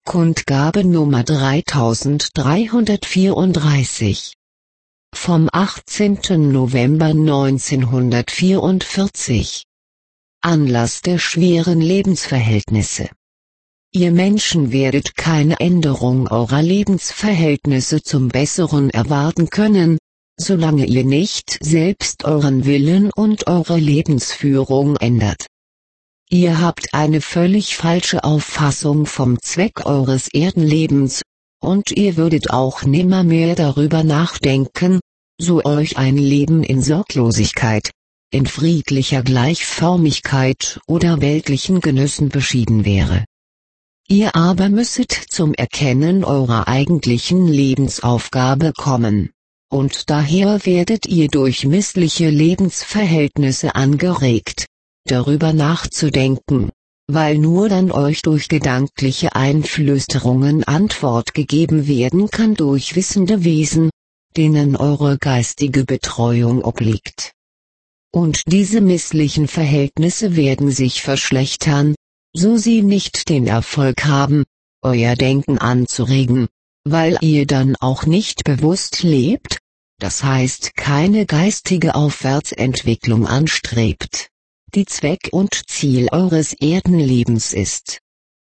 Kundgabe Nummer 3334. Vom 18. November 1944. Anlass der schweren Lebensverhältnisse. Ihr Menschen werdet keine Änderung eurer Lebensverhältnisse zum Besseren erwarten können, solange ihr nicht selbst euren Willen und eure Lebensführung ändert. Ihr habt eine völlig falsche Auffassung vom Zweck eures Erdenlebens, und ihr würdet auch nimmermehr darüber nachdenken, so euch ein Leben in Sorglosigkeit, in friedlicher Gleichförmigkeit oder weltlichen Genüssen beschieden wäre. Ihr aber müsset zum Erkennen eurer eigentlichen Lebensaufgabe kommen, und daher werdet ihr durch missliche Lebensverhältnisse angeregt, darüber nachzudenken, weil nur dann euch durch gedankliche Einflüsterungen Antwort gegeben werden kann durch wissende Wesen, denen eure geistige Betreuung obliegt. Und diese misslichen Verhältnisse werden sich verschlechtern, so sie nicht den Erfolg haben, euer Denken anzuregen, weil ihr dann auch nicht bewusst lebt, das heißt keine geistige Aufwärtsentwicklung anstrebt, die Zweck und Ziel eures Erdenlebens ist.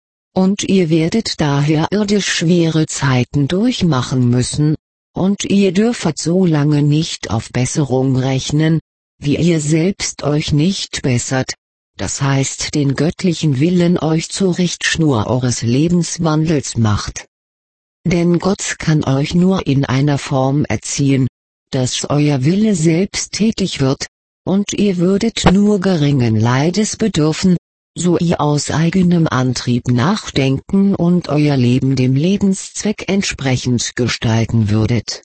Und ihr werdet daher irdisch schwere Zeiten durchmachen müssen, und ihr dürft so lange nicht auf Besserung rechnen, wie ihr selbst euch nicht bessert, das heißt den göttlichen Willen euch zur Richtschnur eures Lebenswandels macht. Denn Gott kann euch nur in einer Form erziehen, dass euer Wille selbst tätig wird, und ihr würdet nur geringen Leides bedürfen, so ihr aus eigenem Antrieb nachdenken und euer Leben dem Lebenszweck entsprechend gestalten würdet.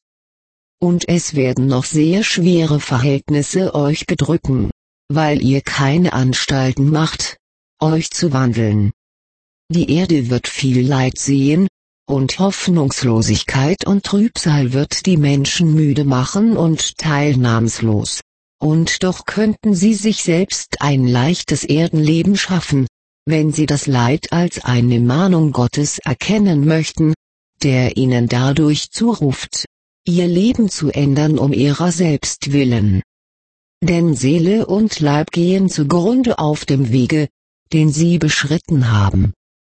Und es werden noch sehr schwere Verhältnisse euch bedrücken, weil ihr keine Anstalten macht, euch zu wandeln. Die Erde wird viel Leid sehen, und Hoffnungslosigkeit und Trübsal wird die Menschen müde machen und teilnahmslos. Und doch könnten sie sich selbst ein leichtes Erdenleben schaffen, wenn sie das Leid als eine Mahnung Gottes erkennen möchten, der ihnen dadurch zuruft, ihr Leben zu ändern um ihrer selbst willen. Denn Seele und Leib gehen zugrunde auf dem Wege, den sie beschritten haben.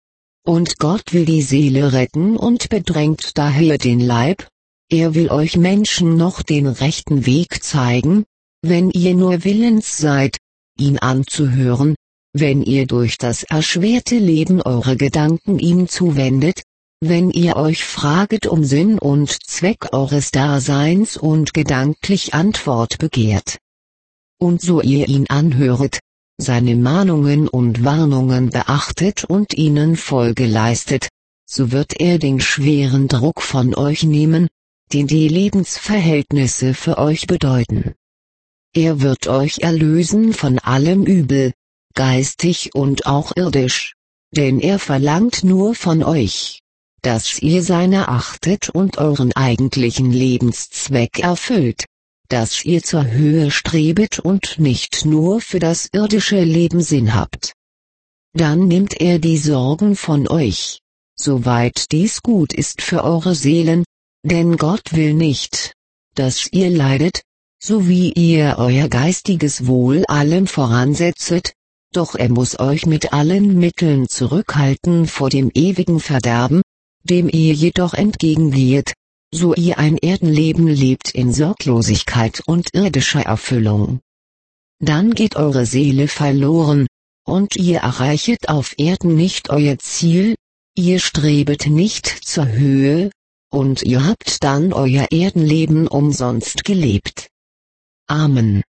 Und Gott will die Seele retten und bedrängt daher den Leib, er will euch Menschen noch den rechten Weg zeigen, wenn ihr nur willens seid, ihn anzuhören, wenn ihr durch das erschwerte Leben eure Gedanken ihm zuwendet, wenn ihr euch fraget um Sinn und Zweck eures Daseins und gedanklich Antwort begehrt. Und so ihr ihn anhöret, seine Mahnungen und Warnungen beachtet und ihnen Folge leistet, so wird er den schweren Druck von euch nehmen, den die Lebensverhältnisse für euch bedeuten. Er wird euch erlösen von allem Übel, geistig und auch irdisch, denn er verlangt nur von euch, dass ihr seine achtet und euren eigentlichen Lebenszweck erfüllt, dass ihr zur Höhe strebet und nicht nur für das irdische Leben Sinn habt. Dann nimmt er die Sorgen von euch, soweit dies gut ist für eure Seelen, denn Gott will nicht, dass ihr leidet, so wie ihr euer geistiges Wohl allem voransetzet, doch er muss euch mit allen Mitteln zurückhalten vor dem ewigen Verderben, dem ihr jedoch entgegengehet, so ihr ein Erdenleben lebt in Sorglosigkeit und irdischer Erfüllung. Dann geht eure Seele verloren, und ihr erreichet auf Erden nicht euer Ziel, ihr strebet nicht zur Höhe, und ihr habt dann euer Erdenleben umsonst gelebt. Amen.